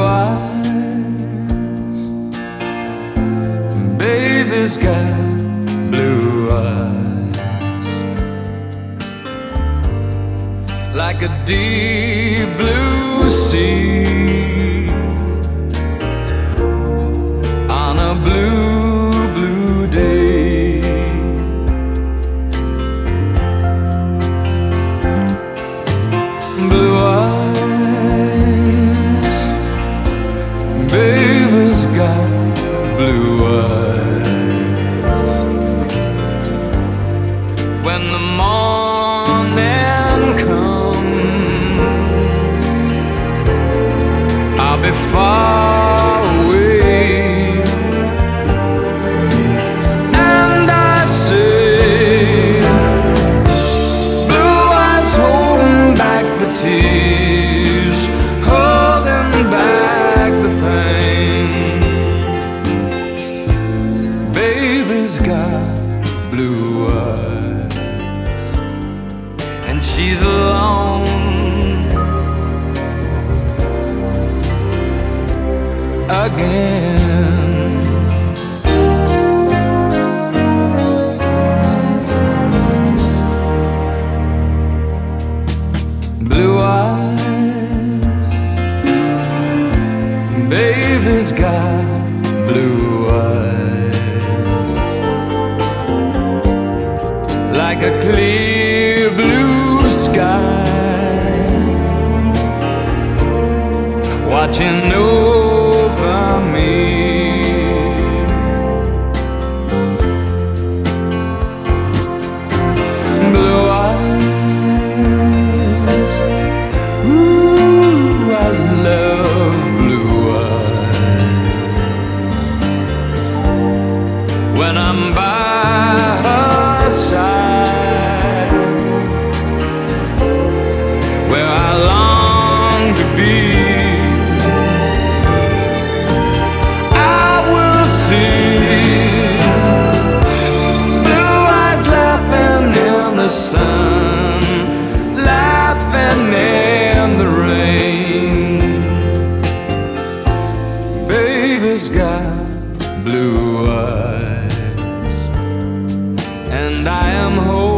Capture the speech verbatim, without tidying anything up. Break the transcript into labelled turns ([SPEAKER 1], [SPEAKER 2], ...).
[SPEAKER 1] eyes. Baby's got blue eyes, like a deep blue sea on a blue, blue day. Blue eyes, baby's got blue eyes. When the morning comes, I'll be far away, and I say, blue eyes holding back the tears, holding back the pain. Baby's got blue eyes, and she's alone again. Blue eyes, baby's got blue eyes, like a clear blue sky, watching over me. Blue eyes, ooh, I love blue eyes. When I'm by her side, where I long to be, sun, laughing in the rain. Baby's got blue eyes, and I am hoping